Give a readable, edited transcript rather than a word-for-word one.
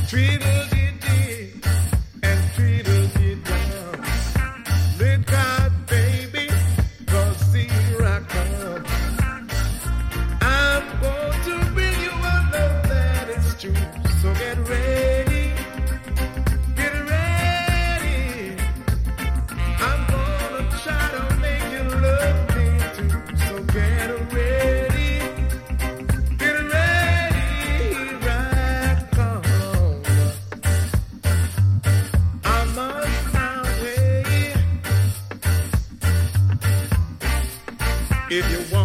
Tweedledee and Tweedledee-dum. Look out, baby, 'cause here I come. I'm going to bring you a love that is true. So get ready, get ready. I'm gonna try to make you love me too. So get ready, here I come. I'm on my way. If you want